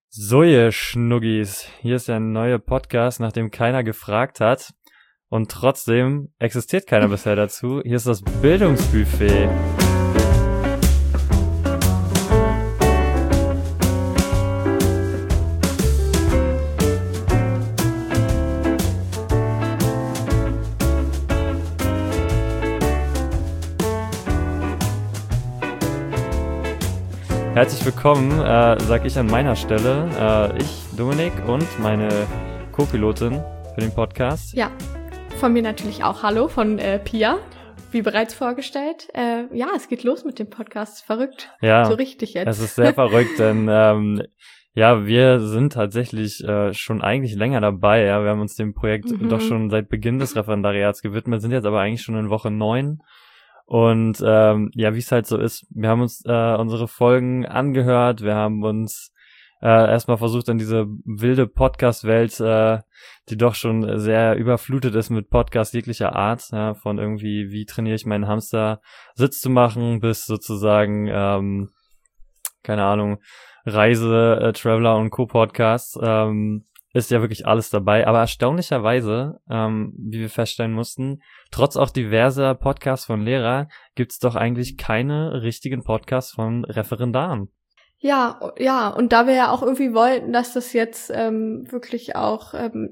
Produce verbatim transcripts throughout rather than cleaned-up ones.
So, ihr Schnuggis, hier ist der neue Podcast, nach dem keiner gefragt hat und trotzdem existiert keiner bisher dazu. Hier ist das Bildungsbuffet. Herzlich willkommen, äh, sag ich an meiner Stelle. Äh, ich, Dominik, und meine Co-Pilotin für den Podcast. Ja, von mir natürlich auch Hallo, von äh, Pia, wie bereits vorgestellt. Äh, ja, es geht los mit dem Podcast. Verrückt. Ja, so richtig jetzt. Es ist sehr verrückt, denn ähm, ja, wir sind tatsächlich äh, schon eigentlich länger dabei. Ja, wir haben uns dem Projekt Mhm. doch schon seit Beginn des Referendariats gewidmet, sind jetzt aber eigentlich schon in Woche neun. Und ähm, ja, wie es halt so ist, wir haben uns äh, unsere Folgen angehört, wir haben uns äh, erstmal versucht, in diese wilde Podcast-Welt, äh, die doch schon sehr überflutet ist mit Podcasts jeglicher Art, ja, von irgendwie, wie trainiere ich meinen Hamster Sitz zu machen, bis sozusagen, ähm, keine Ahnung, Reise, äh, Traveler und Co-Podcasts, ähm, ist ja wirklich alles dabei, aber erstaunlicherweise, ähm, wie wir feststellen mussten, trotz auch diverser Podcasts von Lehrer, gibt's doch eigentlich keine richtigen Podcasts von Referendaren. Ja, ja, und da wir ja auch irgendwie wollten, dass das jetzt ähm, wirklich auch, ähm,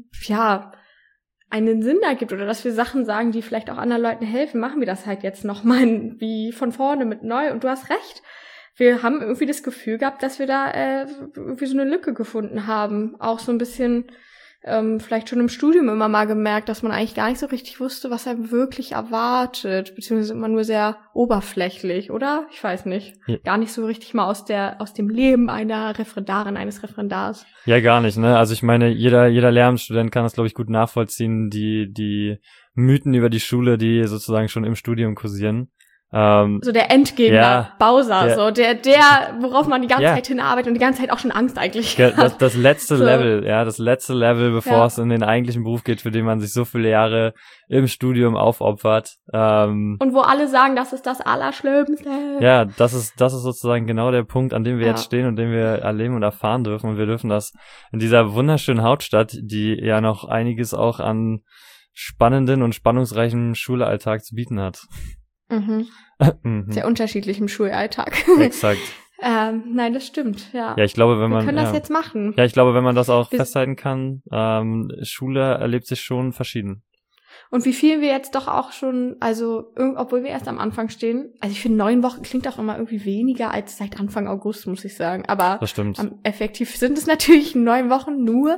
ja, einen Sinn ergibt oder dass wir Sachen sagen, die vielleicht auch anderen Leuten helfen, machen wir das halt jetzt nochmal wie von vorne mit neu. Und du hast recht. Wir haben irgendwie das Gefühl gehabt, dass wir da äh, irgendwie so eine Lücke gefunden haben. Auch so ein bisschen ähm, vielleicht schon im Studium immer mal gemerkt, dass man eigentlich gar nicht so richtig wusste, was einem wirklich erwartet. Beziehungsweise immer nur sehr oberflächlich, oder? Ich weiß nicht. Ja. Gar nicht so richtig mal aus der aus dem Leben einer Referendarin, eines Referendars. Ja, gar nicht, ne? Also ich meine, jeder jeder Lehramtsstudent kann das, glaube ich, gut nachvollziehen, die die Mythen über die Schule, die sozusagen schon im Studium kursieren. Ähm, So der Endgegner, ja, Bowser, der, so der, der, worauf man die ganze ja. Zeit hinarbeitet und die ganze Zeit auch schon Angst eigentlich das, hat. das letzte So. Level, ja, das letzte Level, bevor Ja. es in den eigentlichen Beruf geht, für den man sich so viele Jahre im Studium aufopfert. Ähm, Und wo alle sagen, das ist das Allerschlimmste. ja, das ist das ist sozusagen genau der Punkt, an dem wir Ja. jetzt stehen und den wir erleben und erfahren dürfen. Und wir dürfen das in dieser wunderschönen Hauptstadt, die ja noch einiges auch an spannenden und spannungsreichen Schulalltag zu bieten hat. Mhm. Mhm. Sehr unterschiedlich im Schulalltag. Exakt. ähm, nein, das stimmt, ja. Ja, ich glaube, wenn wir man können das ja. jetzt machen. Ja, ich glaube, wenn man das auch Wir- festhalten kann, ähm, Schule erlebt sich schon verschieden. Und wie viel wir jetzt doch auch schon, also irg- obwohl wir erst am Anfang stehen, also ich finde neun Wochen klingt auch immer irgendwie weniger als seit Anfang August, muss ich sagen. Aber Das stimmt. am effektiv sind es natürlich neun Wochen nur,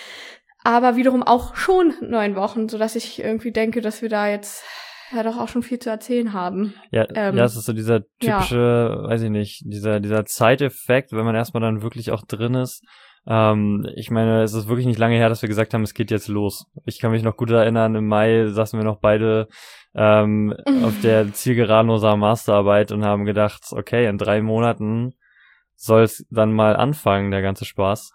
aber wiederum auch schon neun Wochen, sodass ich irgendwie denke, dass wir da jetzt ja doch auch schon viel zu erzählen haben. Ja, ähm, ja, es ist so dieser typische, weiß ich nicht, dieser dieser Zeiteffekt, wenn man erstmal dann wirklich auch drin ist. Ähm, ich meine, es ist wirklich nicht lange her, dass wir gesagt haben, es geht jetzt los. Ich kann mich noch gut erinnern, im Mai saßen wir noch beide ähm, auf der Zielgeraden unserer Masterarbeit und haben gedacht, okay, in drei Monaten soll es dann mal anfangen, der ganze Spaß.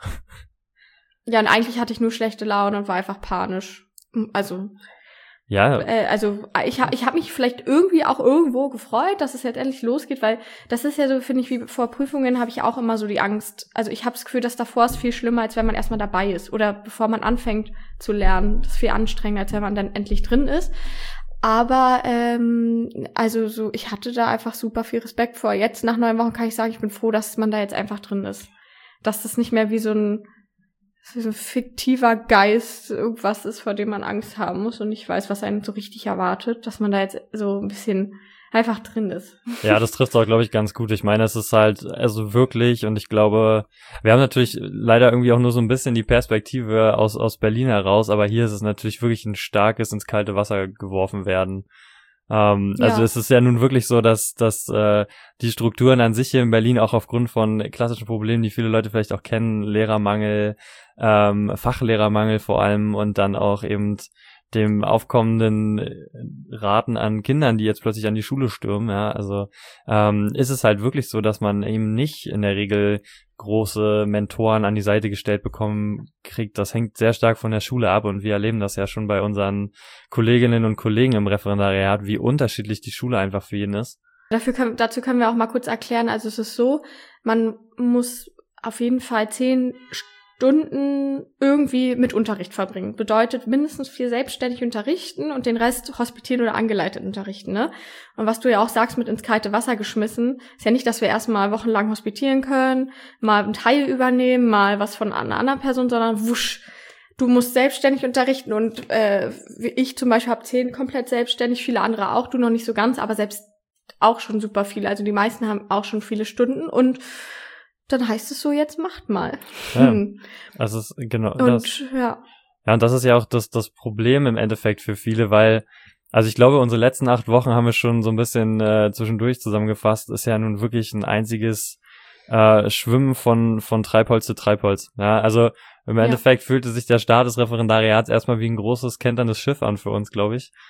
Ja, und eigentlich hatte ich nur schlechte Laune und war einfach panisch. Also, Ja, äh, also ich habe ich hab mich vielleicht irgendwie auch irgendwo gefreut, dass es jetzt endlich losgeht, weil das ist ja so, finde ich, wie vor Prüfungen habe ich auch immer so die Angst. Also ich habe das Gefühl, dass davor ist viel schlimmer, als wenn man erstmal dabei ist oder bevor man anfängt zu lernen. Das ist viel anstrengender, als wenn man dann endlich drin ist. Aber ähm, also so, ich hatte da einfach super viel Respekt vor. Jetzt nach neun Wochen kann ich sagen, ich bin froh, dass man da jetzt einfach drin ist. Dass das nicht mehr wie so ein wie so ein fiktiver Geist irgendwas ist, vor dem man Angst haben muss und nicht weiß, was einen so richtig erwartet, dass man da jetzt so ein bisschen einfach drin ist. ja, das trifft auch, glaube ich, ganz gut. Ich meine, es ist halt, also wirklich, und ich glaube, wir haben natürlich leider irgendwie auch nur so ein bisschen die Perspektive aus aus Berlin heraus, aber hier ist es natürlich wirklich ein starkes ins kalte Wasser geworfen werden. Ähm, Ja. Also es ist ja nun wirklich so, dass dass äh, die Strukturen an sich hier in Berlin auch aufgrund von klassischen Problemen, die viele Leute vielleicht auch kennen, Lehrermangel, ähm, Fachlehrermangel vor allem und dann auch eben dem aufkommenden Raten an Kindern, die jetzt plötzlich an die Schule stürmen, ja, also ähm, ist es halt wirklich so, dass man eben nicht in der Regel große Mentoren an die Seite gestellt bekommen kriegt. Das hängt sehr stark von der Schule ab und wir erleben das ja schon bei unseren Kolleginnen und Kollegen im Referendariat, wie unterschiedlich die Schule einfach für jeden ist. Dafür können, dazu können wir auch mal kurz erklären, also es ist so, man muss auf jeden Fall zehn Stunden irgendwie mit Unterricht verbringen. Bedeutet mindestens vier selbstständig unterrichten und den Rest hospitieren oder angeleitet unterrichten, ne? Und was du ja auch sagst, mit ins kalte Wasser geschmissen, ist ja nicht, dass wir erstmal wochenlang hospitieren können, mal einen Teil übernehmen, mal was von einer anderen Person, sondern wusch, du musst selbstständig unterrichten und äh, ich zum Beispiel habe zehn komplett selbstständig, viele andere auch, du noch nicht so ganz, aber selbst auch schon super viele. Also die meisten haben auch schon viele Stunden und dann heißt es so, jetzt macht mal. Ja, hm. also es, genau. Und das, ja. Ja, und das ist ja auch das, das Problem im Endeffekt für viele, weil, also ich glaube, unsere letzten acht Wochen haben wir schon so ein bisschen äh, zwischendurch zusammengefasst, ist ja nun wirklich ein einziges äh, Schwimmen von von Treibholz zu Treibholz. Ja, also im Ja. Endeffekt fühlte sich der Start des Referendariats erstmal wie ein großes, kenterndes Schiff an für uns, glaube ich.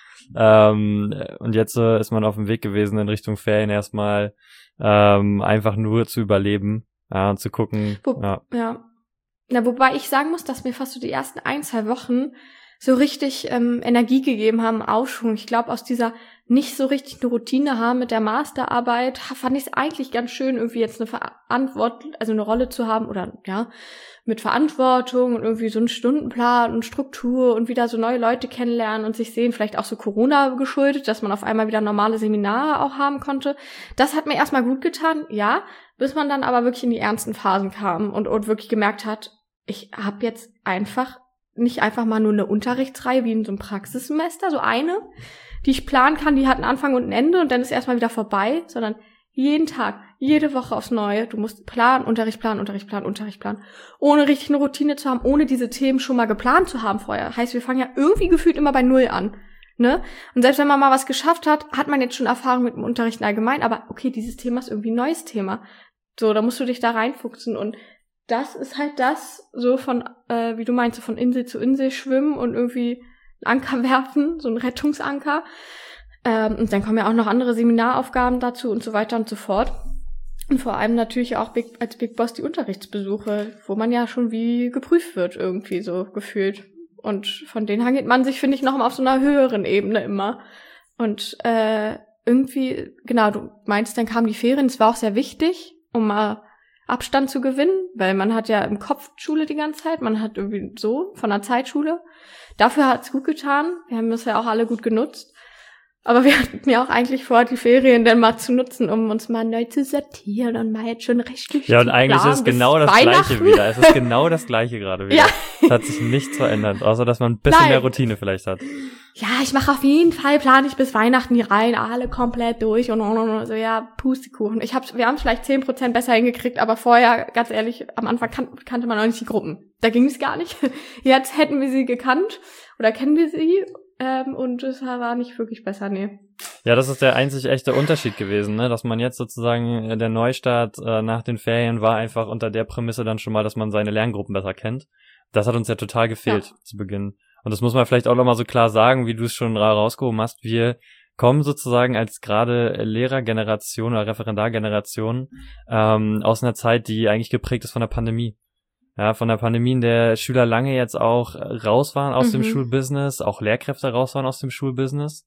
Ähm, und jetzt äh, ist man auf dem Weg gewesen in Richtung Ferien erstmal ähm, einfach nur zu überleben, ja, und zu gucken. Wo, ja. ja. Na, wobei ich sagen muss, dass mir fast so die ersten ein, zwei Wochen so richtig ähm, Energie gegeben haben, Aufschwung. Ich glaube, aus dieser nicht so richtig eine Routine haben mit der Masterarbeit, fand ich es eigentlich ganz schön, irgendwie jetzt eine Verantwortung, also eine Rolle zu haben oder ja, mit Verantwortung und irgendwie so einen Stundenplan und Struktur und wieder so neue Leute kennenlernen und sich sehen, vielleicht auch so Corona geschuldet, dass man auf einmal wieder normale Seminare auch haben konnte. Das hat mir erstmal gut getan, ja, bis man dann aber wirklich in die ernsten Phasen kam und, und wirklich gemerkt hat, ich habe jetzt einfach nicht einfach mal nur eine Unterrichtsreihe wie in so einem Praxissemester, so eine, die ich planen kann, die hat einen Anfang und ein Ende und dann ist erstmal wieder vorbei, sondern jeden Tag, jede Woche aufs Neue. Du musst planen, Unterricht planen, Unterricht planen, Unterricht planen. Ohne richtig eine Routine zu haben, ohne diese Themen schon mal geplant zu haben vorher. Heißt, wir fangen ja irgendwie gefühlt immer bei Null an, ne? Und selbst wenn man mal was geschafft hat, hat man jetzt schon Erfahrung mit dem Unterrichten allgemein, aber okay, dieses Thema ist irgendwie ein neues Thema. So, da musst du dich da reinfuchsen und das ist halt das, so von, äh, wie du meinst, so von Insel zu Insel schwimmen und irgendwie einen Anker werfen, so ein Rettungsanker. Ähm, und dann kommen ja auch noch andere Seminaraufgaben dazu und so weiter und so fort. Und vor allem natürlich auch Big, als Big Boss die Unterrichtsbesuche, wo man ja schon wie geprüft wird irgendwie so gefühlt. Und von denen hangelt man sich, finde ich, noch mal auf so einer höheren Ebene immer. Und äh, irgendwie, genau, du meinst, dann kamen die Ferien, es war auch sehr wichtig, um mal Abstand zu gewinnen, weil man hat ja im Kopf Schule die ganze Zeit, man hat irgendwie so von der Zeitschule. Dafür hat's gut getan, wir haben das ja auch alle gut genutzt. Aber wir hatten ja auch eigentlich vor, die Ferien dann mal zu nutzen, um uns mal neu zu sortieren und mal jetzt schon recht durch. Ja, und eigentlich ist es genau das Gleiche wieder. Es ist genau das Gleiche gerade wieder. Ja. Es hat sich nichts verändert, außer dass man ein bisschen Nein. mehr Routine vielleicht hat. Ja, ich mache auf jeden Fall, plane ich bis Weihnachten die Reihen alle komplett durch und, und, und so, ja, Pustekuchen. Ich hab's, wir haben es vielleicht zehn Prozent besser hingekriegt, aber vorher, ganz ehrlich, am Anfang kan- kannte man noch nicht die Gruppen. Da ging es gar nicht. Jetzt hätten wir sie gekannt oder kennen wir sie. Ähm, und es war nicht wirklich besser, nee. Ja, das ist der einzig echte Unterschied gewesen, ne, dass man jetzt sozusagen, der Neustart äh, nach den Ferien war einfach unter der Prämisse dann schon mal, dass man seine Lerngruppen besser kennt. Das hat uns ja total gefehlt ja. zu Beginn. Und das muss man vielleicht auch nochmal so klar sagen, wie du es schon rausgehoben hast. Wir kommen sozusagen als gerade Lehrergeneration oder Referendargeneration ähm, aus einer Zeit, die eigentlich geprägt ist von der Pandemie. Ja, von der Pandemie, in der Schüler lange jetzt auch raus waren aus mhm. dem Schulbusiness, auch Lehrkräfte raus waren aus dem Schulbusiness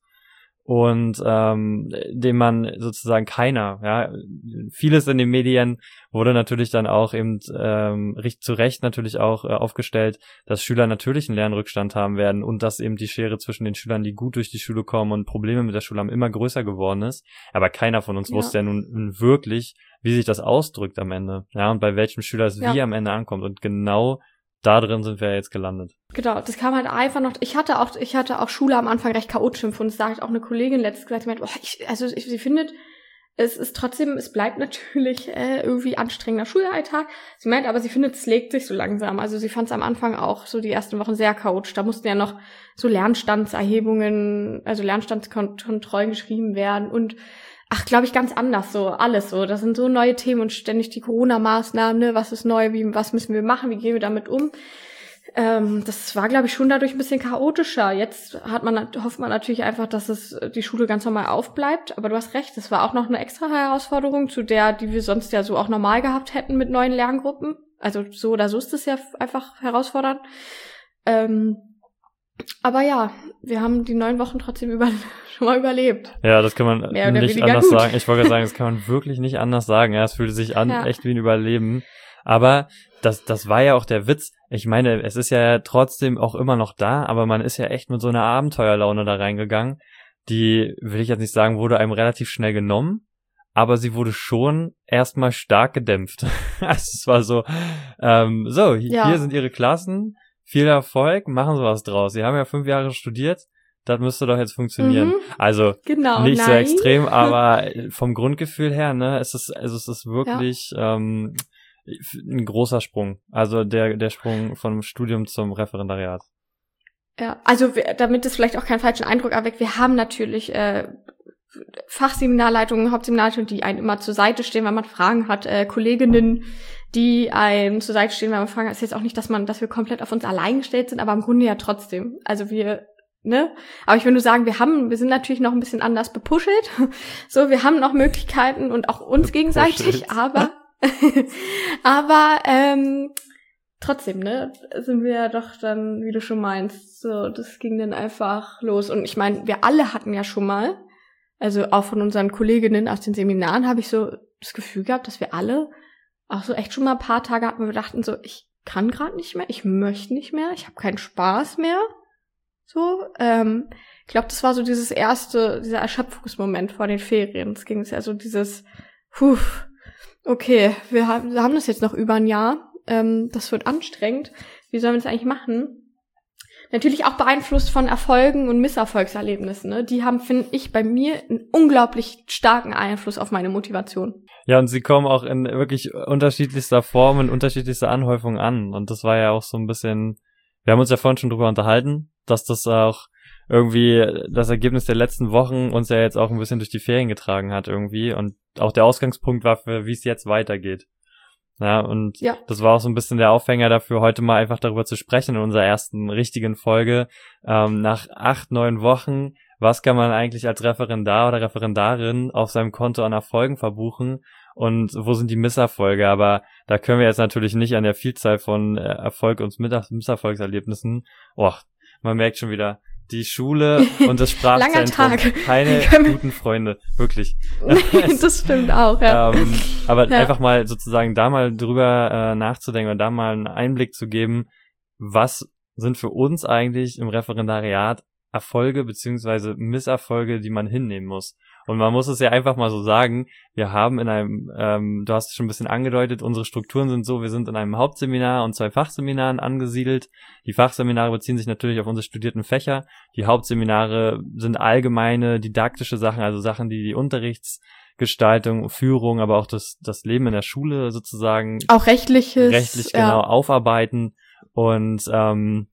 und ähm, dem man sozusagen keiner, ja, vieles in den Medien wurde natürlich dann auch eben ähm, zu Recht natürlich auch äh, aufgestellt, dass Schüler natürlich einen Lernrückstand haben werden und dass eben die Schere zwischen den Schülern, die gut durch die Schule kommen und Probleme mit der Schule haben, immer größer geworden ist. Aber keiner von uns ja. wusste ja nun wirklich, wie sich das ausdrückt am Ende, ja, und bei welchem Schüler es ja. wie am Ende ankommt. Und genau da drin sind wir jetzt gelandet. Genau, das kam halt einfach noch, ich hatte auch, ich hatte auch Schule am Anfang recht chaotisch empfunden. Das sagt auch eine Kollegin letztes gesagt, die meinte, oh, ich, also ich, sie findet, es ist trotzdem, es bleibt natürlich äh, irgendwie anstrengender Schulalltag. Sie meint, aber sie findet, es legt sich so langsam. Also sie fand es am Anfang auch so die ersten Wochen sehr chaotisch. Da mussten ja noch so Lernstandserhebungen, also Lernstandskontrollen geschrieben werden und ach, glaube ich, ganz anders, so alles so. Das sind so neue Themen und ständig die Corona-Maßnahmen, ne? Was ist neu, wie, was müssen wir machen, wie gehen wir damit um? Ähm, das war, glaube ich, schon dadurch ein bisschen chaotischer. Jetzt hat man, hofft man natürlich einfach, dass es die Schule ganz normal aufbleibt. Aber du hast recht, das war auch noch eine extra Herausforderung, zu der, die wir sonst ja so auch normal gehabt hätten mit neuen Lerngruppen. Also so oder so ist es ja einfach herausfordernd. Ähm, aber ja, wir haben die neun Wochen trotzdem über, schon mal überlebt. Ja, das kann man nicht anders gut. sagen. Ich wollte sagen, das kann man wirklich nicht anders sagen. Ja, es fühlte sich an, ja. echt wie ein Überleben. Aber das, das war ja auch der Witz. Ich meine, es ist ja trotzdem auch immer noch da, aber man ist ja echt mit so einer Abenteuerlaune da reingegangen. Die, will ich jetzt nicht sagen, wurde einem relativ schnell genommen, aber sie wurde schon erstmal stark gedämpft. Also es war so, ähm, so, Ja. hier sind ihre Klassen, viel Erfolg, machen Sie was draus. Sie haben ja fünf Jahre studiert, das müsste doch jetzt funktionieren. Mhm. Also Genau, nicht so nein. extrem, aber vom Grundgefühl her, ne, es ist, also es ist wirklich ähm, ein großer Sprung. Also der der Sprung vom Studium zum Referendariat. Ja, also wir, damit es vielleicht auch keinen falschen Eindruck erweckt, wir haben natürlich äh, Fachseminarleitungen, Hauptseminarleitungen, die einem immer zur Seite stehen, wenn man Fragen hat, äh, Kolleginnen, die einem zur Seite stehen, wenn man Fragen hat. Es ist jetzt auch nicht, dass man, dass wir komplett auf uns allein gestellt sind, aber im Grunde ja trotzdem. Also wir, ne? Aber ich will nur sagen, wir haben, wir sind natürlich noch ein bisschen anders bepuschelt. So, wir haben noch Möglichkeiten und auch uns gegenseitig, aber, aber, ähm, trotzdem, ne, sind wir ja doch dann, wie du schon meinst, so, das ging dann einfach los. Und ich meine, wir alle hatten ja schon mal, also auch von unseren Kolleginnen aus den Seminaren habe ich so das Gefühl gehabt, dass wir alle auch so echt schon mal ein paar Tage hatten, wo wir dachten so, ich kann gerade nicht mehr, ich möchte nicht mehr, ich habe keinen Spaß mehr. So, ähm, ich glaube, das war so dieses erste, dieser Erschöpfungsmoment vor den Ferien. Es ging ja so dieses, puh, okay, wir haben, wir haben das jetzt noch über ein Jahr. Ähm, das wird anstrengend. Wie sollen wir das eigentlich machen? Natürlich auch beeinflusst von Erfolgen und Misserfolgserlebnissen. Ne? Die haben, finde ich, bei mir einen unglaublich starken Einfluss auf meine Motivation. Ja, und sie kommen auch in wirklich unterschiedlichster Form, in unterschiedlichster Anhäufung an. Und das war ja auch so ein bisschen, wir haben uns ja vorhin schon drüber unterhalten, dass das auch irgendwie das Ergebnis der letzten Wochen uns ja jetzt auch ein bisschen durch die Ferien getragen hat irgendwie. Und auch der Ausgangspunkt war für, wie es jetzt weitergeht. Ja, und Ja. das war auch so ein bisschen der Aufhänger dafür, heute mal einfach darüber zu sprechen in unserer ersten richtigen Folge. Ähm, nach acht, neun Wochen, was kann man eigentlich als Referendar oder Referendarin auf seinem Konto an Erfolgen verbuchen und wo sind die Misserfolge? Aber da können wir jetzt natürlich nicht an der Vielzahl von äh, Erfolg und Misserfolgserlebnissen. Oh, man merkt schon wieder, die Schule und das Sprachzentrum, Langer Tag. keine guten Freunde, wirklich. Das stimmt auch, ja. Ähm, aber Ja. einfach mal sozusagen da mal drüber äh, nachzudenken und da mal einen Einblick zu geben, was sind für uns eigentlich im Referendariat Erfolge beziehungsweise Misserfolge, die man hinnehmen muss. Und man muss es ja einfach mal so sagen, wir haben in einem, ähm, du hast es schon ein bisschen angedeutet, unsere Strukturen sind so, wir sind in einem Hauptseminar und zwei Fachseminaren angesiedelt. Die Fachseminare beziehen sich natürlich auf unsere studierten Fächer. Die Hauptseminare sind allgemeine, didaktische Sachen, also Sachen, die die Unterrichtsgestaltung, Führung, aber auch das, das Leben in der Schule sozusagen Auch rechtliches. rechtlich ja. genau aufarbeiten. Und ähm,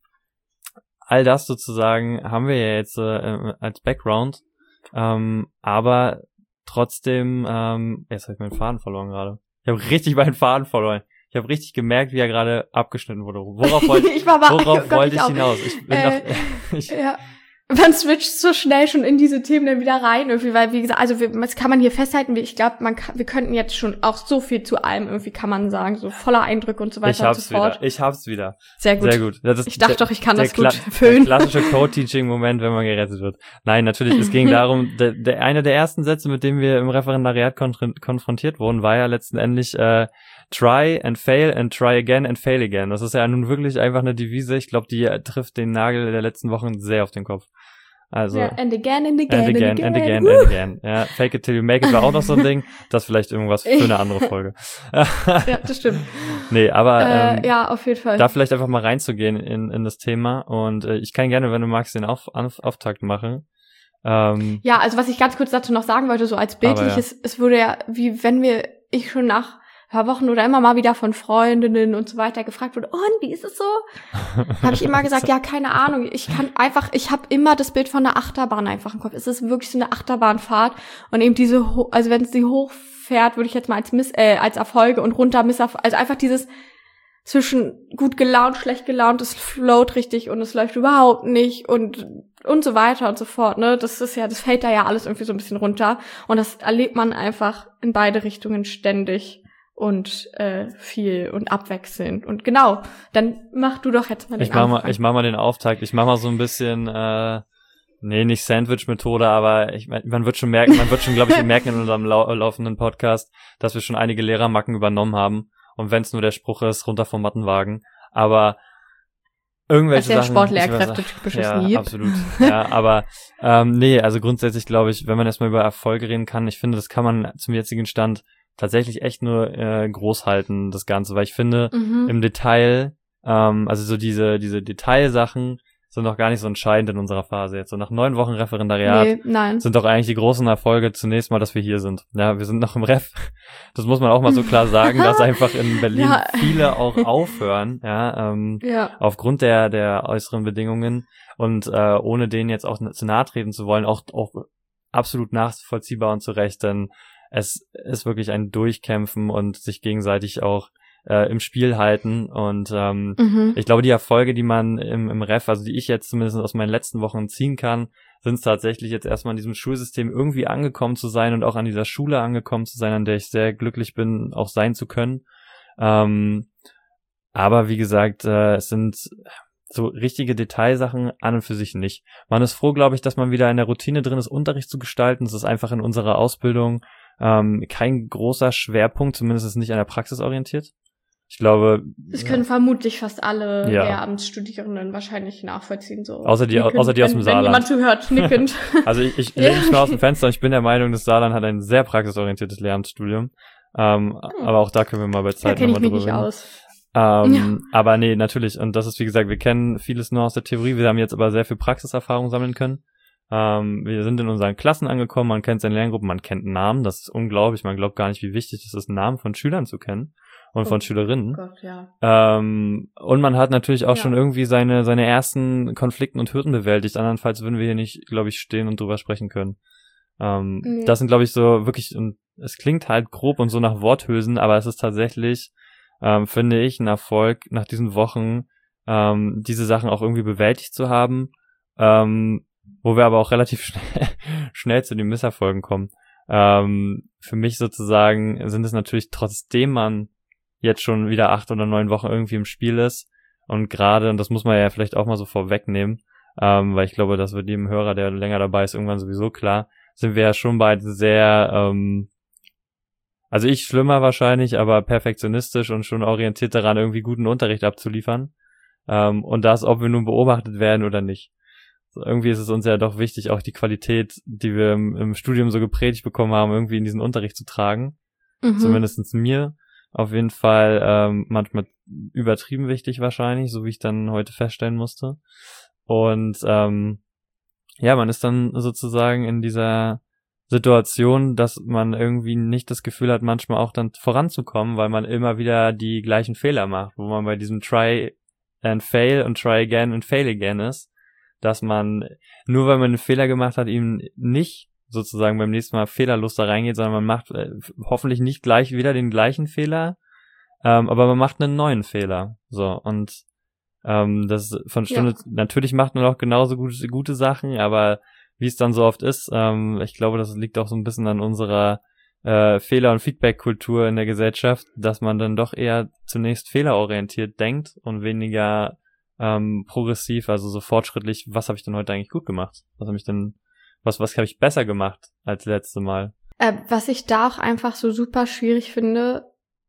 all das sozusagen haben wir ja jetzt äh, als Background. Ähm, aber trotzdem, ähm, jetzt habe ich meinen Faden verloren gerade. Ich habe richtig meinen Faden verloren. Ich habe richtig gemerkt, wie er gerade abgeschnitten wurde. Worauf wollte ich war aber, worauf oh Gott, wollte ich ich auch. hinaus? Ich bin Äh, nach, ich, Ja. Man switcht so schnell schon in diese Themen dann wieder rein, irgendwie, weil, wie gesagt, also wir, das kann man hier festhalten, ich glaube, man kann, wir könnten jetzt schon auch so viel zu allem irgendwie, kann man sagen, so voller Eindrücke und so weiter ich hab's und so fort. wieder. Ich hab's wieder. Sehr gut. Sehr gut. Das ist Ich dachte der, doch, ich kann der das gut Kla- füllen. Der klassische Code-Teaching-Moment, wenn man gerettet wird. Nein, natürlich, es ging darum, der, der eine der ersten Sätze, mit dem wir im Referendariat konfr- konfrontiert wurden, war ja letztendlich äh, try and fail and try again and fail again. Das ist ja nun wirklich einfach eine Devise. Ich glaube, die äh, trifft den Nagel der letzten Wochen sehr auf den Kopf. Also Ja, and again, and again, and again, and again, and again. Ja, fake it till you make it war auch noch so ein Ding. Das ist vielleicht irgendwas für eine andere Folge. Ja, das stimmt. Nee, aber Äh, ähm, ja, auf jeden Fall. da vielleicht einfach mal reinzugehen in in das Thema. Und äh, ich kann gerne, wenn du magst, den auf, auf, Auftakt machen. Ähm, Ja, also was ich ganz kurz dazu noch sagen wollte, so als bildliches, ja. es wurde ja, wie wenn wir, ich schon nach ein paar Wochen oder immer mal wieder von Freundinnen und so weiter gefragt wurde, und wie ist es so? Habe ich immer gesagt, ja, keine Ahnung, ich kann einfach, ich habe immer das Bild von einer Achterbahn einfach im Kopf. Es ist wirklich so eine Achterbahnfahrt und eben diese, ho- also wenn sie hochfährt, würde ich jetzt mal als Miss, äh, als Erfolge und runter Misserfolge, also einfach dieses zwischen gut gelaunt, schlecht gelaunt, es float richtig und es läuft überhaupt nicht und und so weiter und so fort, ne? Das ist ja, das fällt da ja alles irgendwie so ein bisschen runter und das erlebt man einfach in beide Richtungen ständig und äh, viel und abwechselnd. Und genau, dann mach du doch jetzt mal den ich mach mal, Anfang. ich mach mal den Auftakt. Ich mach mal so ein bisschen, äh, nee, nicht Sandwich-Methode, aber ich, man wird schon merken, man wird schon, glaube ich, merken in unserem lau- laufenden Podcast, dass wir schon einige Lehrermacken übernommen haben. und wenn es nur der Spruch ist, runter vom Mattenwagen, aber irgendwelche das ist ja Sachen... Sportlehrkräfte-typisches Ja, Lied. absolut. Ja, aber ähm, nee, also grundsätzlich glaube ich, wenn man erstmal über Erfolge reden kann, ich finde, das kann man zum jetzigen Stand tatsächlich echt nur äh, groß halten, das Ganze, weil ich finde, Mhm. im Detail, ähm, also so diese diese Detailsachen sind doch gar nicht so entscheidend in unserer Phase jetzt. So nach neun Wochen Referendariat Nee, nein. sind doch eigentlich die großen Erfolge zunächst mal, dass wir hier sind. Ja, wir sind noch im Ref. Das muss man auch mal so klar sagen, dass einfach in Berlin Ja. viele auch aufhören, ja, ähm, Ja. aufgrund der der äußeren Bedingungen und äh, ohne denen jetzt auch zu nahe treten zu wollen, auch auch absolut nachvollziehbar und zu Recht, denn es ist wirklich ein Durchkämpfen und sich gegenseitig auch äh, im Spiel halten und ähm, Mhm. ich glaube, die Erfolge, die man im, im Ref, also die ich jetzt zumindest aus meinen letzten Wochen ziehen kann, sind es tatsächlich jetzt erstmal in diesem Schulsystem irgendwie angekommen zu sein und auch an dieser Schule angekommen zu sein, an der ich sehr glücklich bin, auch sein zu können. Ähm, aber wie gesagt, äh, es sind so richtige Detailsachen an und für sich nicht. Man ist froh, glaube ich, dass man wieder in der Routine drin ist, Unterricht zu gestalten. Das ist einfach in unserer Ausbildung ähm, kein großer Schwerpunkt, zumindest ist es nicht an der Praxis orientiert. Ich glaube... Das können vermutlich fast alle Ja. Lehramtsstudierenden wahrscheinlich nachvollziehen. So. Außer die- Nickend, außer die aus dem wenn, Saarland. Wenn jemand zuhört, nickend. Also ich, ich Ja. lehne mich mal aus dem Fenster und ich bin der Meinung, das Saarland hat ein sehr praxisorientiertes Lehramtsstudium. Ähm, aber auch da können wir mal bei Da Zeit kenne ich nochmal mich drüber nicht reden. aus. Ähm, aber nee, natürlich. Und das ist, wie gesagt, wir kennen vieles nur aus der Theorie. Wir haben jetzt aber sehr viel Praxiserfahrung sammeln können. Ähm, wir sind in unseren Klassen angekommen. Man kennt seine Lerngruppen, man kennt Namen. Das ist unglaublich. Man glaubt gar nicht, wie wichtig es ist, Namen von Schülern zu kennen und von Oh Schülerinnen. Gott, ja. Ähm, und man hat natürlich auch Ja. schon irgendwie seine seine ersten Konflikten und Hürden bewältigt. Andernfalls würden wir hier nicht, glaube ich, stehen und drüber sprechen können. Ähm, Nee. Das sind, glaube ich, so wirklich, und es klingt halt grob und so nach Worthülsen, aber es ist tatsächlich, ähm, finde ich, ein Erfolg nach diesen Wochen, ähm, diese Sachen auch irgendwie bewältigt zu haben, ähm, wo wir aber auch relativ schnell, schnell zu den Misserfolgen kommen. Ähm, für mich sozusagen sind es natürlich, trotzdem man jetzt schon wieder acht oder neun Wochen irgendwie im Spiel ist und gerade, und das muss man ja vielleicht auch mal so vorwegnehmen, ähm, weil ich glaube, das wird jedem Hörer, der länger dabei ist, irgendwann sowieso klar, sind wir ja schon beide sehr, ähm, also ich schlimmer wahrscheinlich, aber perfektionistisch und schon orientiert daran, irgendwie guten Unterricht abzuliefern. Ähm, und das, ob wir nun beobachtet werden oder nicht. So, irgendwie ist es uns ja doch wichtig, auch die Qualität, die wir im, im Studium so gepredigt bekommen haben, irgendwie in diesen Unterricht zu tragen. Mhm. Zumindestens mir. Auf jeden Fall ähm, manchmal übertrieben wichtig wahrscheinlich, so wie ich dann heute feststellen musste. Und ähm, ja, man ist dann sozusagen in dieser Situation, dass man irgendwie nicht das Gefühl hat, manchmal auch dann voranzukommen, weil man immer wieder die gleichen Fehler macht, wo man bei diesem Try and Fail und Try again and Fail again ist, dass man, nur weil man einen Fehler gemacht hat, ihm nicht sozusagen beim nächsten Mal fehlerlos da reingeht, sondern man macht äh, hoffentlich nicht gleich wieder den gleichen Fehler, ähm, aber man macht einen neuen Fehler. So, und ähm, das von Stunde, Ja. natürlich macht man auch genauso gute, gute Sachen, aber wie es dann so oft ist, ähm, ich glaube, das liegt auch so ein bisschen an unserer äh, Fehler- und Feedback-Kultur in der Gesellschaft, dass man dann doch eher zunächst fehlerorientiert denkt und weniger ähm, progressiv, also so fortschrittlich, was habe ich denn heute eigentlich gut gemacht? Was habe ich denn, was, was habe ich besser gemacht als letzte Mal? Äh, was ich da auch einfach so super schwierig finde,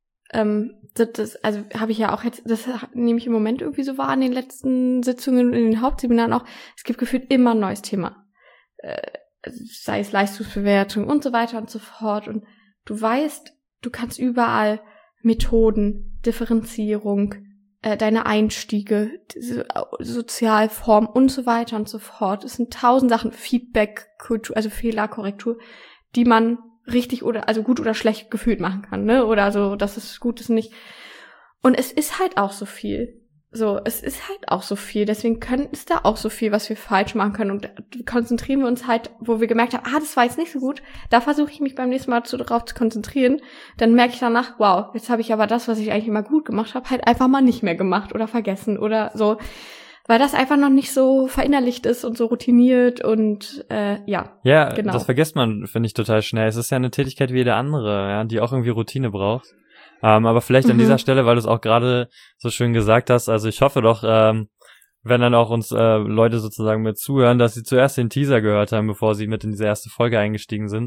ähm, das, das, also habe ich ja auch jetzt, das nehme ich im Moment irgendwie so wahr in den letzten Sitzungen und in den Hauptseminaren auch, es gibt gefühlt immer ein neues Thema. Äh, sei es Leistungsbewertung und so weiter und so fort. Und du weißt, du kannst überall Methoden, Differenzierung, äh, deine Einstiege, diese Sozialform und so weiter und so fort. Es sind tausend Sachen, Feedback, Kultur, also Fehlerkorrektur, die man richtig oder, also gut oder schlecht gefühlt machen kann, ne? Oder so, dass es gut ist nicht. Und es ist halt auch so viel. So, es ist halt auch so viel. Deswegen können, ist da auch so viel, was wir falsch machen können. Und konzentrieren wir uns halt, wo wir gemerkt haben, ah, das war jetzt nicht so gut. Da versuche ich mich beim nächsten Mal zu, darauf zu konzentrieren. Dann merke ich danach, wow, jetzt habe ich aber das, was ich eigentlich immer gut gemacht habe, halt einfach mal nicht mehr gemacht oder vergessen oder so. Weil das einfach noch nicht so verinnerlicht ist und so routiniert und äh, ja. Ja, genau. Das vergisst man, finde ich, total schnell. Es ist ja eine Tätigkeit wie jede andere, ja, die auch irgendwie Routine braucht. Ähm, aber vielleicht an Mhm. dieser Stelle, weil du es auch gerade so schön gesagt hast, also ich hoffe doch, ähm, wenn dann auch uns äh, Leute sozusagen mit zuhören, dass sie zuerst den Teaser gehört haben, bevor sie mit in diese erste Folge eingestiegen sind.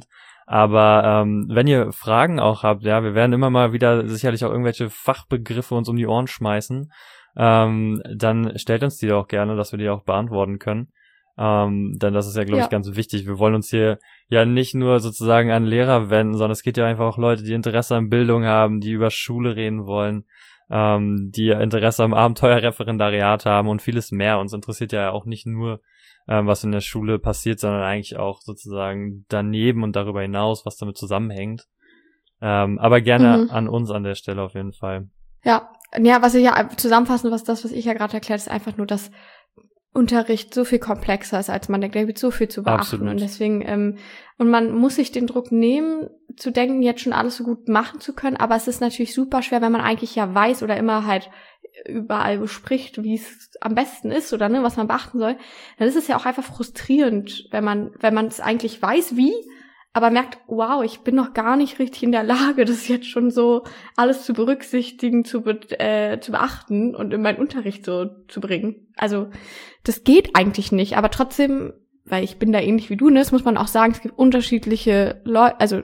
Aber ähm, wenn ihr Fragen auch habt, ja, wir werden immer mal wieder sicherlich auch irgendwelche Fachbegriffe uns um die Ohren schmeißen, ähm, dann stellt uns die auch gerne, dass wir die auch beantworten können. Ähm, denn das ist ja, glaube ich, Ja. ganz wichtig. Wir wollen uns hier ja nicht nur sozusagen an Lehrer wenden, sondern es geht ja einfach auch Leute, die Interesse an Bildung haben, die über Schule reden wollen, ähm, die Interesse am Abenteuerreferendariat haben und vieles mehr. Uns interessiert ja auch nicht nur, ähm, was in der Schule passiert, sondern eigentlich auch sozusagen daneben und darüber hinaus, was damit zusammenhängt. Ähm, aber gerne Mhm. an uns an der Stelle auf jeden Fall. Ja, ja, was ich ja zusammenfassend, was das, was ich ja gerade erklärt, ist einfach nur, dass Unterricht so viel komplexer ist, als man denkt. Da gibt so viel zu beachten. Absolut. Und deswegen, ähm, und man muss sich den Druck nehmen, zu denken, jetzt schon alles so gut machen zu können. Aber es ist natürlich super schwer, wenn man eigentlich ja weiß oder immer halt überall bespricht, wie es am besten ist oder ne, was man beachten soll. Dann ist es ja auch einfach frustrierend, wenn man, wenn man es eigentlich weiß, wie, aber merkt, wow, ich bin noch gar nicht richtig in der Lage, das jetzt schon so alles zu berücksichtigen, zu, be äh, zu beachten und in meinen Unterricht so zu bringen. Also das geht eigentlich nicht, aber trotzdem, weil ich bin da ähnlich wie du, ne, das muss man auch sagen, es gibt unterschiedliche Leute, also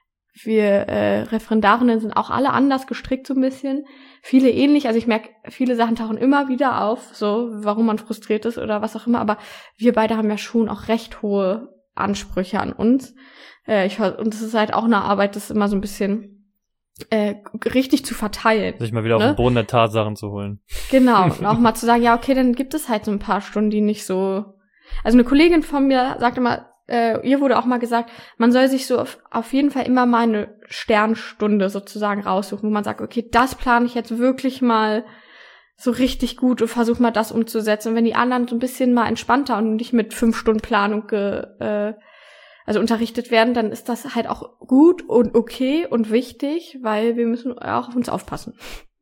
wir äh, Referendarinnen sind auch alle anders gestrickt so ein bisschen, viele ähnlich, also ich merke, viele Sachen tauchen immer wieder auf, so warum man frustriert ist oder was auch immer, aber wir beide haben ja schon auch recht hohe Ansprüche an uns. Äh, ich, und es ist halt auch eine Arbeit, das immer so ein bisschen äh, richtig zu verteilen. Sich mal wieder ne? auf den Boden der Tatsachen zu holen. Genau, und auch mal zu sagen, ja, okay, dann gibt es halt so ein paar Stunden, die nicht so... Also eine Kollegin von mir sagte mal, äh, ihr wurde auch mal gesagt, man soll sich so auf, auf jeden Fall immer mal eine Sternstunde sozusagen raussuchen, wo man sagt, okay, das plane ich jetzt wirklich mal so richtig gut und versuche mal das umzusetzen. Und wenn die anderen so ein bisschen mal entspannter und nicht mit fünf Stunden Planung ge, äh, also unterrichtet werden, dann ist das halt auch gut und okay und wichtig, weil wir müssen auch auf uns aufpassen.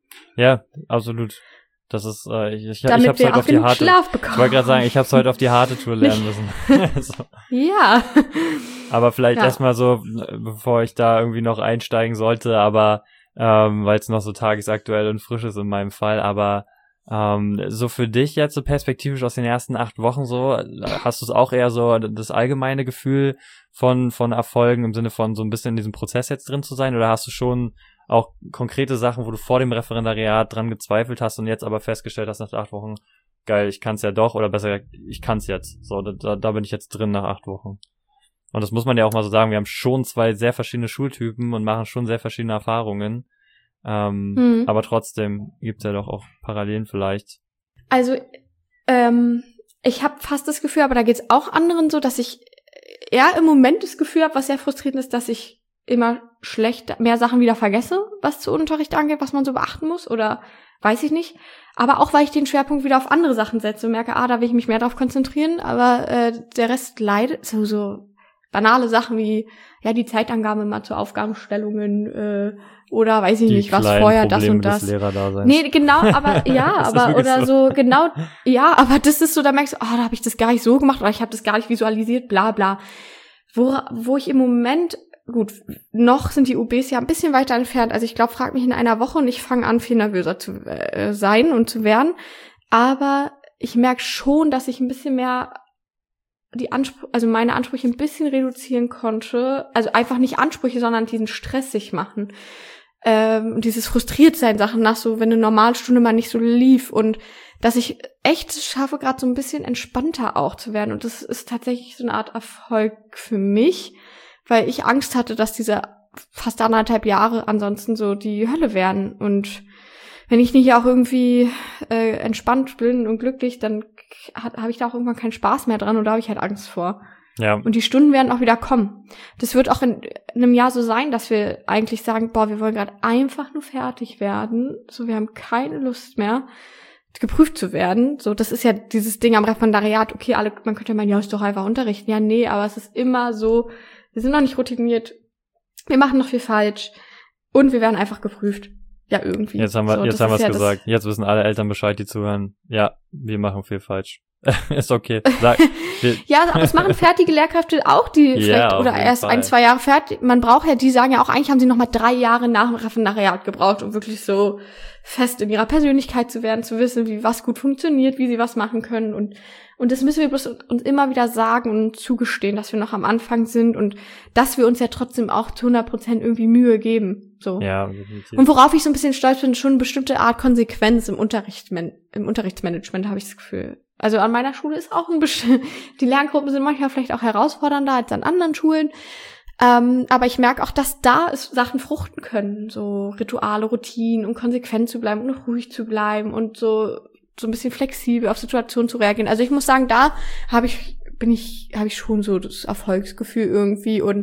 Ja, absolut. Das ist, äh, ich, ich, Damit ich hab's wir heute auch auf die genug harte, Schlaf bekommen. ich wollte gerade sagen, ich hab's heute auf die harte Tour lernen müssen. so. Ja. Aber vielleicht Ja. erstmal so, bevor ich da irgendwie noch einsteigen sollte, aber ähm, weil es noch so tagesaktuell und frisch ist in meinem Fall, aber ähm, so für dich jetzt so perspektivisch aus den ersten acht Wochen so, hast du es auch eher so das allgemeine Gefühl von von Erfolgen im Sinne von so ein bisschen in diesem Prozess jetzt drin zu sein, oder hast du schon auch konkrete Sachen, wo du vor dem Referendariat dran gezweifelt hast und jetzt aber festgestellt hast nach acht Wochen, geil, ich kann's ja doch, oder besser gesagt, ich kann's jetzt. So, da, da bin ich jetzt drin nach acht Wochen. Und das muss man ja auch mal so sagen, wir haben schon zwei sehr verschiedene Schultypen und machen schon sehr verschiedene Erfahrungen. Ähm, Mhm. aber trotzdem gibt's ja doch auch Parallelen vielleicht. Also, ähm, ich habe fast das Gefühl, aber da geht's auch anderen so, dass ich eher im Moment das Gefühl habe, was sehr frustrierend ist, dass ich immer schlecht mehr Sachen wieder vergesse, was zu Unterricht angeht, was man so beachten muss, oder weiß ich nicht. Aber auch, weil ich den Schwerpunkt wieder auf andere Sachen setze und merke, ah, da will ich mich mehr drauf konzentrieren, aber äh, der Rest leidet. So, so banale Sachen wie, ja, die Zeitangabe mal zu Aufgabenstellungen äh, oder weiß ich Die nicht, was kleinen vorher das Probleme und das. des Lehrerdaseins. Nee, genau, aber ja, Das ist aber wirklich oder so. so. genau, ja, aber das ist so, da merkst du, ah, da habe ich das gar nicht so gemacht oder ich habe das gar nicht visualisiert, bla bla. Wo, wo ich im Moment, gut, noch sind die U Bs ja ein bisschen weiter entfernt, also ich glaube, frag mich in einer Woche und ich fange an, viel nervöser zu äh, sein und zu werden, aber ich merke schon, dass ich ein bisschen mehr die Anspr- also meine Ansprüche ein bisschen reduzieren konnte, also einfach nicht Ansprüche, sondern diesen Stress sich machen. Ähm, und dieses frustriert sein Sachen nach so, wenn eine Normalstunde mal nicht so lief und dass ich echt schaffe, gerade so ein bisschen entspannter auch zu werden. Und das ist tatsächlich so eine Art Erfolg für mich, weil ich Angst hatte, dass diese fast anderthalb Jahre ansonsten so die Hölle werden. Und wenn ich nicht auch irgendwie äh, entspannt bin und glücklich, dann habe ich da auch irgendwann keinen Spaß mehr dran und da habe ich halt Angst vor. Ja. Und die Stunden werden auch wieder kommen. Das wird auch in, in einem Jahr so sein, dass wir eigentlich sagen, boah, wir wollen gerade einfach nur fertig werden. So, wir haben keine Lust mehr, geprüft zu werden. So, das ist ja dieses Ding am Referendariat. Okay, alle, man könnte ja meinen, ja, ist doch einfach unterrichten. Ja, nee, aber es ist immer so, wir sind noch nicht routiniert. Wir machen noch viel falsch. Und wir werden einfach geprüft. Ja, irgendwie. Jetzt haben wir, so, jetzt haben wir es ja gesagt. Jetzt wissen alle Eltern Bescheid, die zuhören. Ja, wir machen viel falsch. Ist okay. Sag, wir, ja, aber es machen fertige Lehrkräfte auch, die Ja, vielleicht auf oder jeden erst Fall. ein, zwei Jahre fertig. Man braucht ja, die sagen ja auch, eigentlich haben sie noch mal drei Jahre nach dem Referendariat gebraucht, um wirklich so fest in ihrer Persönlichkeit zu werden, zu wissen, wie was gut funktioniert, wie sie was machen können und und das müssen wir bloß uns immer wieder sagen und zugestehen, dass wir noch am Anfang sind und dass wir uns ja trotzdem auch zu hundert Prozent irgendwie Mühe geben. So. Ja, definitiv. Und worauf ich so ein bisschen stolz bin, schon eine bestimmte Art Konsequenz im Unterricht, im Unterrichtsmanagement, habe ich das Gefühl. Also an meiner Schule ist auch ein bisschen, die Lerngruppen sind manchmal vielleicht auch herausfordernder als an anderen Schulen. Ähm, aber ich merke auch, dass da es Sachen fruchten können, so Rituale, Routinen, um konsequent zu bleiben und ruhig zu bleiben und so so ein bisschen flexibel auf Situationen zu reagieren. Also ich muss sagen, da habe ich bin ich habe ich schon so das Erfolgsgefühl irgendwie und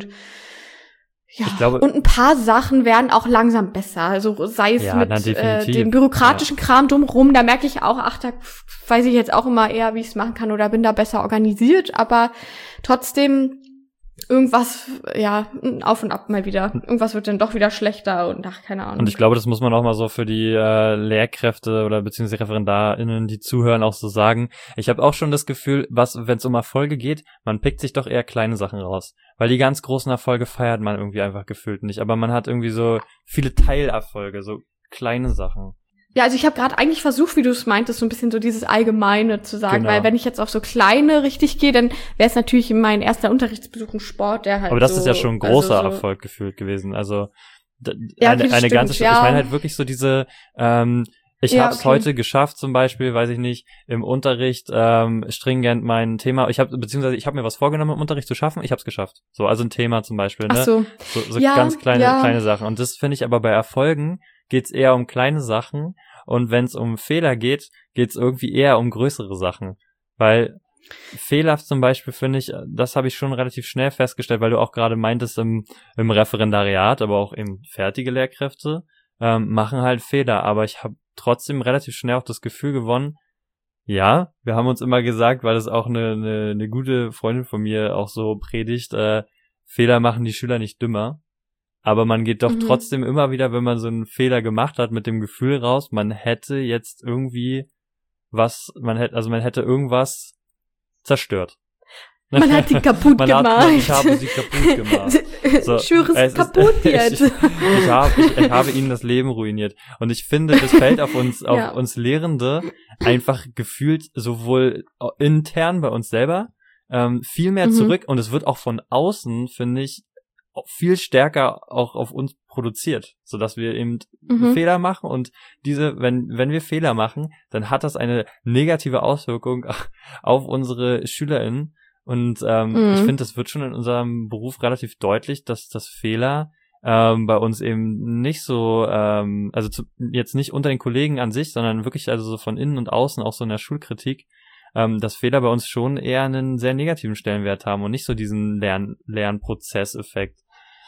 ja, ich glaube, und ein paar Sachen werden auch langsam besser. Also sei es ja, mit äh, dem bürokratischen ja. Kram drumherum, da merke ich auch, ach, da weiß ich jetzt auch immer eher, wie ich es machen kann oder bin da besser organisiert, aber trotzdem irgendwas, ja, auf und ab mal wieder. Irgendwas wird dann doch wieder schlechter und ach, keine Ahnung. Und ich glaube, das muss man auch mal so für die äh, Lehrkräfte oder beziehungsweise ReferendarInnen, die zuhören, auch so sagen. Ich habe auch schon das Gefühl, was, wenn es um Erfolge geht, man pickt sich doch eher kleine Sachen raus. Weil die ganz großen Erfolge feiert man irgendwie einfach gefühlt nicht. Aber man hat irgendwie so viele Teilerfolge, so kleine Sachen. Ja, also ich habe gerade eigentlich versucht, wie du es meintest, so ein bisschen so dieses Allgemeine zu sagen, genau. Weil wenn ich jetzt auf so kleine richtig gehe, dann wäre es natürlich mein erster Unterrichtsbesuch im Sport, der halt aber das so, ist ja schon ein großer also so Erfolg gefühlt gewesen, also d- ja, eine, okay, eine stimmt, ganze St- ja. ich meine halt wirklich so diese ähm, ich ja, habe es okay. heute geschafft, zum Beispiel, weiß ich nicht, im Unterricht ähm, stringent mein Thema, ich habe beziehungsweise ich habe mir was vorgenommen im Unterricht zu schaffen, ich habe es geschafft. So, also ein Thema zum Beispiel, ne? Ach so. So, so ja, ganz kleine ja. kleine Sachen. Und das finde ich aber bei Erfolgen geht's eher um kleine Sachen. Und wenn es um Fehler geht, geht es irgendwie eher um größere Sachen. Weil Fehler zum Beispiel, finde ich, das habe ich schon relativ schnell festgestellt, weil du auch gerade meintest, im, im Referendariat, aber auch eben fertige Lehrkräfte, ähm, machen halt Fehler. Aber ich habe trotzdem relativ schnell auch das Gefühl gewonnen, ja, wir haben uns immer gesagt, weil das auch eine, eine, eine gute Freundin von mir auch so predigt, äh, Fehler machen die Schüler nicht dümmer. Aber man geht doch mhm. trotzdem immer wieder, wenn man so einen Fehler gemacht hat, mit dem Gefühl raus, man hätte jetzt irgendwie was, man hätte, also man hätte irgendwas zerstört. Man hat die kaputt man gemacht. Hat, ich habe sie kaputt gemacht. So, ich schwöre, es ist kaputt ist, jetzt. Ich, ich, habe, ich, ich habe ihnen das Leben ruiniert. Und ich finde, das fällt auf uns, auf ja. uns Lehrende einfach gefühlt sowohl intern bei uns selber ähm, viel mehr mhm. zurück. Und es wird auch von außen, finde ich, viel stärker auch auf uns produziert, so dass wir eben mhm. Fehler machen und diese, wenn wenn wir Fehler machen, dann hat das eine negative Auswirkung auf unsere SchülerInnen und ähm, mhm. ich finde, das wird schon in unserem Beruf relativ deutlich, dass das Fehler ähm, bei uns eben nicht so, ähm, also zu, jetzt nicht unter den Kollegen an sich, sondern wirklich also so von innen und außen, auch so in der Schulkritik, ähm, dass Fehler bei uns schon eher einen sehr negativen Stellenwert haben und nicht so diesen Lern Lernprozesseffekt.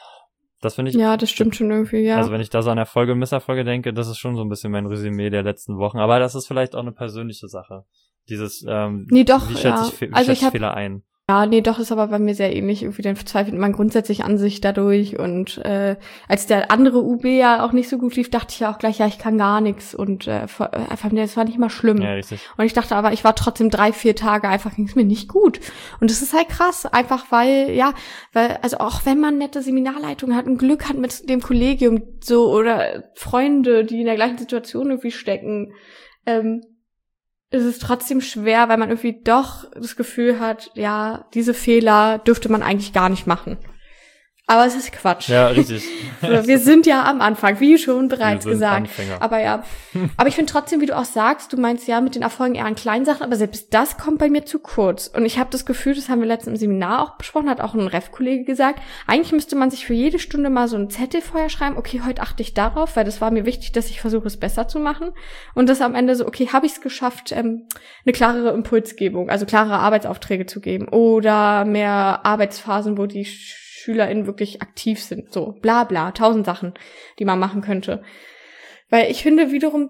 Das finde ich. Ja, das stimmt schon irgendwie, ja. Also wenn ich da so an Erfolge und Misserfolge denke, das ist schon so ein bisschen mein Resümee der letzten Wochen. Aber das ist vielleicht auch eine persönliche Sache. Dieses, ähm, nee, doch, wie schätze ja. ich, wie also schätze ich hab, Fehler ein? Ja, nee, doch, ist aber bei mir sehr ähnlich. Irgendwie dann verzweifelt man grundsätzlich an sich dadurch. Und äh, als der andere U B ja auch nicht so gut lief, dachte ich ja auch gleich, ja, ich kann gar nichts. Und äh, einfach, das war nicht mal schlimm. Ja, richtig. Und ich dachte aber, ich war trotzdem drei, vier Tage, einfach ging es mir nicht gut. Und das ist halt krass, einfach weil, ja, weil, also auch wenn man nette Seminarleitungen hat und Glück hat mit dem Kollegium so oder Freunde, die in der gleichen Situation irgendwie stecken, ähm, ist es trotzdem schwer, weil man irgendwie doch das Gefühl hat, ja, diese Fehler dürfte man eigentlich gar nicht machen. Aber es ist Quatsch. Ja, richtig. Wir sind ja am Anfang, wie schon bereits Wir sind gesagt. Anfänger. Aber ja, aber ich finde trotzdem, wie du auch sagst, du meinst ja mit den Erfolgen eher an kleinen Sachen, aber selbst das kommt bei mir zu kurz. Und ich habe das Gefühl, das haben wir letztens im Seminar auch besprochen, hat auch ein Ref-Kollege gesagt, eigentlich müsste man sich für jede Stunde mal so ein Zettel vorher schreiben, okay, heute achte ich darauf, weil das war mir wichtig, dass ich versuche, es besser zu machen. Und das am Ende so, okay, habe ich es geschafft, ähm, eine klarere Impulsgebung, also klarere Arbeitsaufträge zu geben oder mehr Arbeitsphasen, wo die SchülerInnen wirklich aktiv sind. So, bla bla, tausend Sachen, die man machen könnte. Weil ich finde wiederum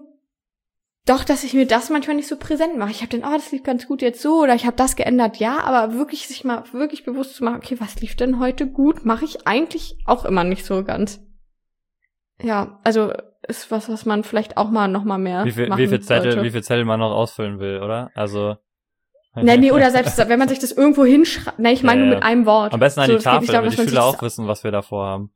doch, dass ich mir das manchmal nicht so präsent mache. Ich habe den, oh, das lief ganz gut jetzt so oder ich habe das geändert, ja, aber wirklich sich mal wirklich bewusst zu machen, okay, was lief denn heute gut, mache ich eigentlich auch immer nicht so ganz. Ja, also ist was, was man vielleicht auch mal noch mal mehr wie viel, machen wie viel Zettel, sollte. wie viel Zettel man noch ausfüllen will, oder? Also Nee, nee, oder selbst, wenn man sich das irgendwo hinschreibt, nee, ich meine ja, nur ja. mit einem Wort. Am besten an so, die Tafel, darum, damit die dass man Schüler sich auch wissen, was wir davor haben.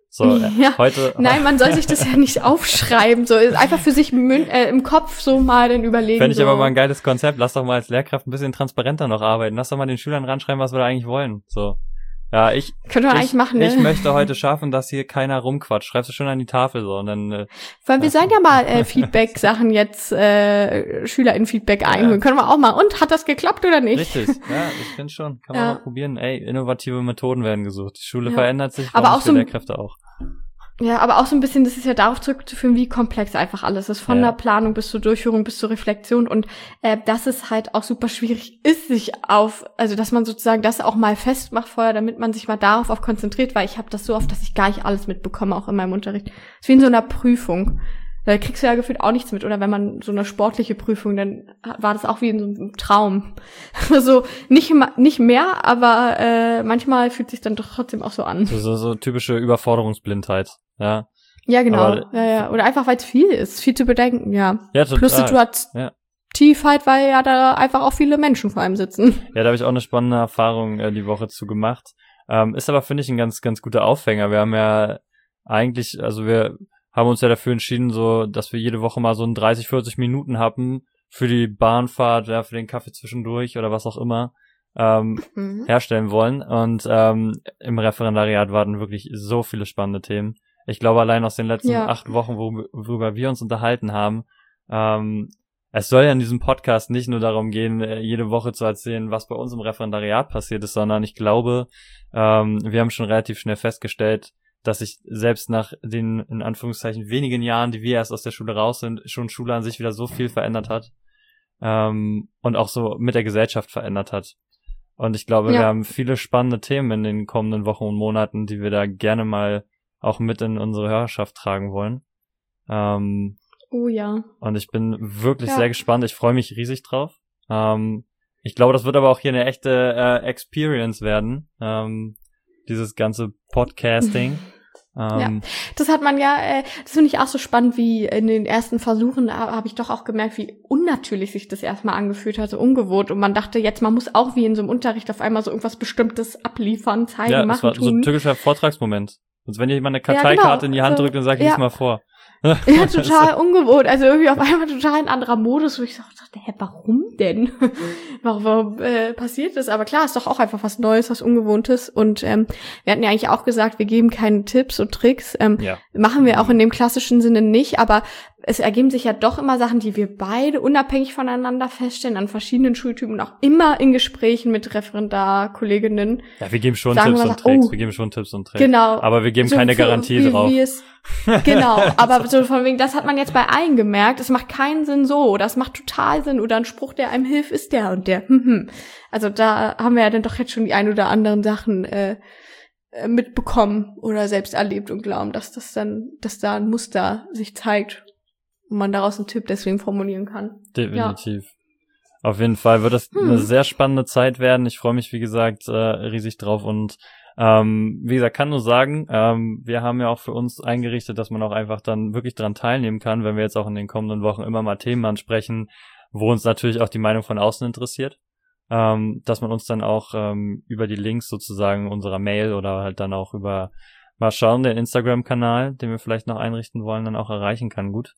So, äh, ja. heute. Nein, man soll sich das ja nicht aufschreiben. So, einfach für sich mün- äh, im Kopf so mal dann überlegen. Fände ich so. aber mal ein geiles Konzept. Lass doch mal als Lehrkraft ein bisschen transparenter noch arbeiten. Lass doch mal den Schülern ranschreiben, was wir da eigentlich wollen. So. Ja, ich, Könnte man ich, eigentlich machen, ne? ich möchte heute schaffen, dass hier keiner rumquatscht. Schreibst du schon an die Tafel so und dann. Äh, Weil wir sollen ja mal äh, Feedback-Sachen jetzt, äh, SchülerInnen-Feedback einholen. Ja. Können wir auch mal. Und, hat das geklappt oder nicht? Richtig, ja, ich finde schon. Kann man Ja. mal probieren. Ey, innovative Methoden werden gesucht. Die Schule Ja. verändert sich, Aber warum auch nicht so für ein- Lehrkräfte auch. Ja, aber auch so ein bisschen, das ist ja darauf zurückzuführen, wie komplex einfach alles ist. Von Ja. der Planung bis zur Durchführung, bis zur Reflexion. Und äh, dass es halt auch super schwierig ist, sich auf, also dass man sozusagen das auch mal festmacht vorher, damit man sich mal darauf auch konzentriert, weil ich habe das so oft, dass ich gar nicht alles mitbekomme, auch in meinem Unterricht. Das ist wie in so einer Prüfung. Da kriegst du ja gefühlt auch nichts mit. Oder wenn man so eine sportliche Prüfung, dann war das auch wie in so einem Traum. Also nicht, ma- nicht mehr, aber äh, manchmal fühlt sich dann doch trotzdem auch so an. So, so, so typische Überforderungsblindheit, ja. Ja, genau. Aber- ja, ja. Oder einfach, weil es viel ist, viel zu bedenken, ja. Ja, total. Plus situativ halt, weil ja da einfach auch viele Menschen vor einem sitzen. Ja, da habe ich auch eine spannende Erfahrung äh, die Woche zu gemacht. Ähm, ist aber, finde ich, ein ganz, ganz guter Aufhänger. Wir haben ja eigentlich, also wir haben uns ja dafür entschieden, so, dass wir jede Woche mal so ein dreißig, vierzig Minuten haben für die Bahnfahrt, ja, für den Kaffee zwischendurch oder was auch immer, ähm, Mhm. herstellen wollen. Und ähm, im Referendariat warten wirklich so viele spannende Themen. Ich glaube, allein aus den letzten Ja. acht Wochen, wo, worüber wir uns unterhalten haben, ähm, es soll ja in diesem Podcast nicht nur darum gehen, äh, jede Woche zu erzählen, was bei uns im Referendariat passiert ist, sondern ich glaube, ähm, wir haben schon relativ schnell festgestellt, dass sich selbst nach den, in Anführungszeichen, wenigen Jahren, die wir erst aus der Schule raus sind, schon Schule an sich wieder so viel verändert hat, ähm, und auch so mit der Gesellschaft verändert hat. Und ich glaube, Ja. wir haben viele spannende Themen in den kommenden Wochen und Monaten, die wir da gerne mal auch mit in unsere Hörerschaft tragen wollen. Ähm, Oh ja. und ich bin wirklich Ja. sehr gespannt. Ich freue mich riesig drauf. Ähm, ich glaube, das wird aber auch hier eine echte äh, Experience werden. Ähm, dieses ganze Podcasting. ähm, Das hat man ja, äh, das finde ich auch so spannend, wie in den ersten Versuchen ha- habe ich doch auch gemerkt, wie unnatürlich sich das erstmal angefühlt hat, so ungewohnt. Und man dachte, jetzt, man muss auch wie in so einem Unterricht auf einmal so irgendwas Bestimmtes abliefern, zeigen, ja, machen, es war so ein tun. typischer Vortragsmoment. Als wenn jemand eine Ja, Karteikarte genau. in die Hand Also, drückt und sagt, ja. lies mal vor. Ja, total ungewohnt. Also irgendwie auf einmal total ein anderer Modus, wo ich so dachte, hä, warum denn? warum warum äh, passiert das? Aber klar, ist doch auch einfach was Neues, was Ungewohntes. Und ähm, wir hatten ja eigentlich auch gesagt, wir geben keine Tipps und Tricks. Ähm, Ja. Machen wir auch in dem klassischen Sinne nicht, aber es ergeben sich ja doch immer Sachen, die wir beide unabhängig voneinander feststellen, an verschiedenen Schultypen und auch immer in Gesprächen mit Referendarkolleginnen. Ja, wir geben schon Sagen Tipps wir und mal, Tricks. oh, Wir geben schon Tipps und Tricks. Genau. Aber wir geben So keine für- Garantie wie, drauf. Wie es, genau, aber so von wegen, das hat man jetzt bei allen gemerkt, es macht keinen Sinn so, oder es macht total Sinn, oder ein Spruch, der einem hilft, ist der und der. Hm, hm. Also da haben wir ja dann doch jetzt schon die ein oder anderen Sachen äh, äh, mitbekommen oder selbst erlebt und glauben, dass das dann, dass da ein Muster sich zeigt und man daraus einen Tipp deswegen formulieren kann. Definitiv. Auf jeden Fall wird das Hm. eine sehr spannende Zeit werden. Ich freue mich, wie gesagt, äh, riesig drauf und ähm, wie gesagt, kann nur sagen, ähm, wir haben ja auch für uns eingerichtet, dass man auch einfach dann wirklich dran teilnehmen kann, wenn wir jetzt auch in den kommenden Wochen immer mal Themen ansprechen, wo uns natürlich auch die Meinung von außen interessiert, ähm, dass man uns dann auch ähm, über die Links sozusagen unserer Mail oder halt dann auch über, mal schauen, den Instagram-Kanal, den wir vielleicht noch einrichten wollen, dann auch erreichen kann, gut.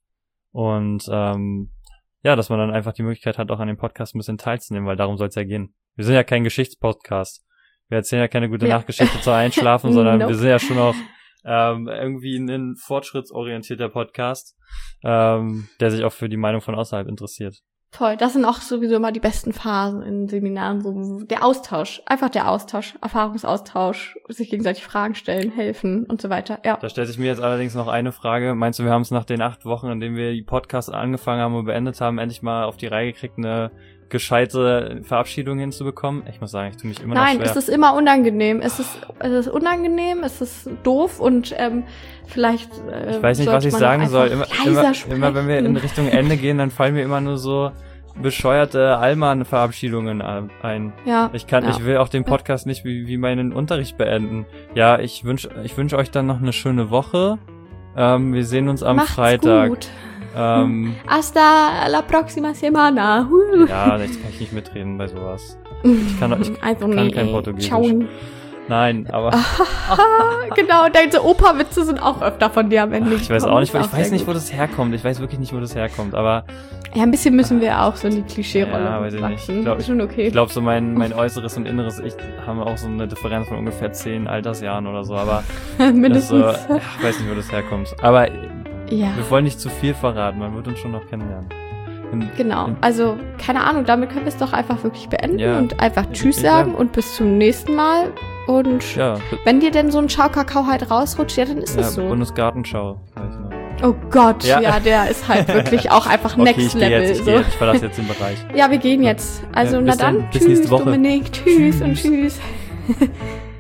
Und ähm, ja, dass man dann einfach die Möglichkeit hat, auch an dem Podcast ein bisschen teilzunehmen, weil darum soll es ja gehen. Wir sind ja kein Geschichtspodcast. Wir erzählen ja keine gute Ja. Nachtgeschichte zum Einschlafen, sondern Nope. wir sind ja schon auch ähm, irgendwie ein fortschrittsorientierter Podcast, ähm, der sich auch für die Meinung von außerhalb interessiert. Toll, das sind auch sowieso immer die besten Phasen in Seminaren, so der Austausch, einfach der Austausch, Erfahrungsaustausch, sich gegenseitig Fragen stellen, helfen und so weiter. Ja. Da stellt sich mir jetzt allerdings noch eine Frage. Meinst du, wir haben es nach den acht Wochen, in denen wir die Podcasts angefangen haben und beendet haben, endlich mal auf die Reihe gekriegt, eine gescheite Verabschiedung hinzubekommen? Ich muss sagen, ich tue mich immer Nein, noch schwer. es ist immer unangenehm. Es ist, es ist unangenehm, es ist doof und ähm, vielleicht äh, Ich weiß nicht, was sollte ich man sagen auch soll. einfach Immer, leiser immer, sprechen. immer wenn wir in Richtung Ende gehen, dann fallen mir immer nur so bescheuerte Allmann-Verabschiedungen ein. Ja, Ich kann, ja. ich will auch den Podcast nicht wie, wie meinen Unterricht beenden. Ja, ich wünsche ich wünsch euch dann noch eine schöne Woche. Ähm, wir sehen uns am Macht's Freitag. gut. Ähm, Hasta la próxima semana. Uh. ja, jetzt kann ich nicht mitreden bei sowas. Ich kann, ich Also kann nee, kein ey. Portugiesisch. Ciao. Nein, aber... Genau, deine Opa-Witze sind auch öfter von dir am Ende. Ach, ich weiß auch nicht, wo, ich weiß nicht, wo das herkommt. Ich weiß wirklich nicht, wo das herkommt, aber... Ja, ein bisschen müssen wir auch so in die Klischee-Rolle ja, weiß ich nicht. Ich glaube, schon okay. Ich glaube, so mein, mein äußeres und inneres Ich haben auch so eine Differenz von ungefähr zehn Altersjahren oder so, aber... Mindestens. Das, äh, ich weiß nicht, wo das herkommt. Aber ja. Wir wollen nicht zu viel verraten, man wird uns schon noch kennenlernen. In, genau, in, also keine Ahnung, damit können wir es doch einfach wirklich beenden ja. und einfach Tschüss sagen ja. und bis zum nächsten Mal. Und ja. wenn dir denn so ein Schaukakao halt rausrutscht, ja, dann ist ja, es so. Bundesgartenschau, weiß ich noch. Oh Gott, ja. ja, der ist halt wirklich auch einfach okay, next ich level. Jetzt, ich, so. jetzt, ich verlasse jetzt den Bereich. Ja, wir gehen jetzt. Also ja, na dann, dann, bis tschüss nächste Woche. Dominik, tschüss, tschüss. und tschüss.